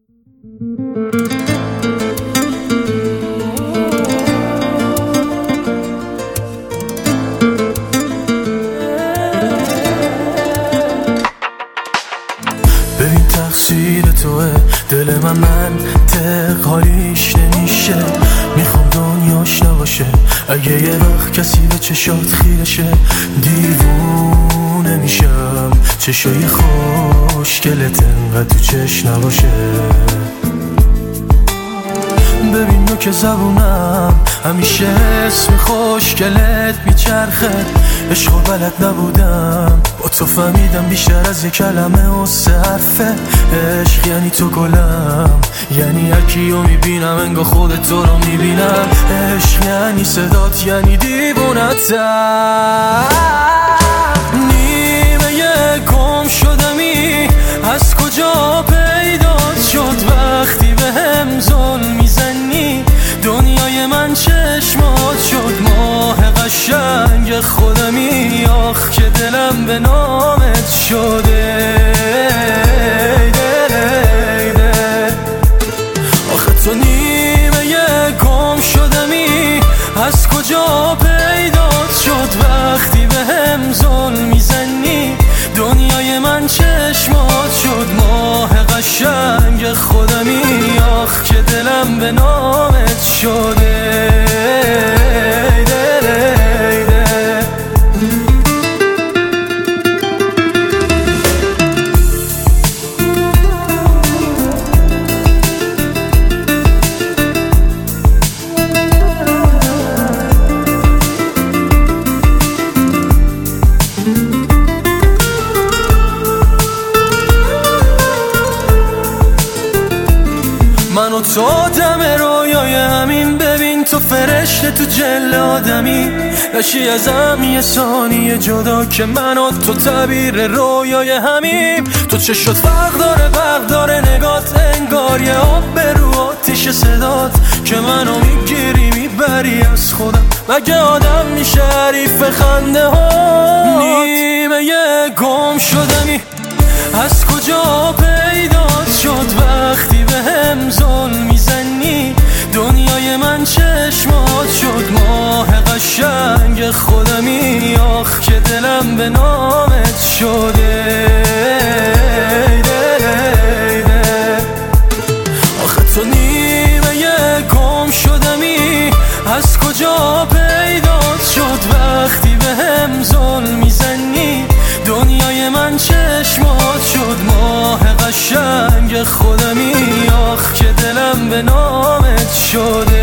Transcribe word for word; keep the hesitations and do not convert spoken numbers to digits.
ببین تقصیر توه، دل من منطق حالیش نمیشه. میخوام دنیاش نباشه اگه یه وقت کسی به چشات خیرشه. دیوونه میشم چشای خوشگلت انقدر تو چش نباشه. ببین نو که زبونم همیشه اسم خوشگلت میچرخه. عشق و بلد نبودم با تو فهمیدم بیشتر از یک کلمه و سه حرفه. عشق یعنی تو گلم، یعنی هرکیو میبینم انگار خودت تو رو میبینم. عشق یعنی صدات، یعنی دیوونتم. نیمه گم شدمی از کجا پیدات شد وقتی به هم ظلم میزنی. دنیای من چشمات شد ماه قشنگ خودمی. آخ که دلم به نامت شده. آخه تو نیمه گم شدمی از کجا پیدات شد وقتی به هم ظلم میزنی. دنیای من چشمات شد ماه قشنگ خودمی. آخ که دلم به نامت شده. من و تو آدم رویای همین. ببین تو فرشته تو جل آدمی. نشی ازم یه ثانیه جدا که من و تو تعبیر رویای همیم. تو چشات فرق داره برق داره نگات، انگار یه آب به رو آتیش صدات که منو میگیری میبری از خودم. مگه آدم میشه حریف خنده ها؟ نیمه گم شدمی از کجا پیدات شد وقتی به هم ظلم میزنی. دنیای من چشمات شد ماه قشنگ خودمی. آخ که دلم به نامت شده. آخه تو نیمه گم شدمی از کجا پیدات شد وقتی به هم ظلم میزنی. دنیای من چشمات شد ماه قشنگ خودمی. آخ که دلم به نامت شده.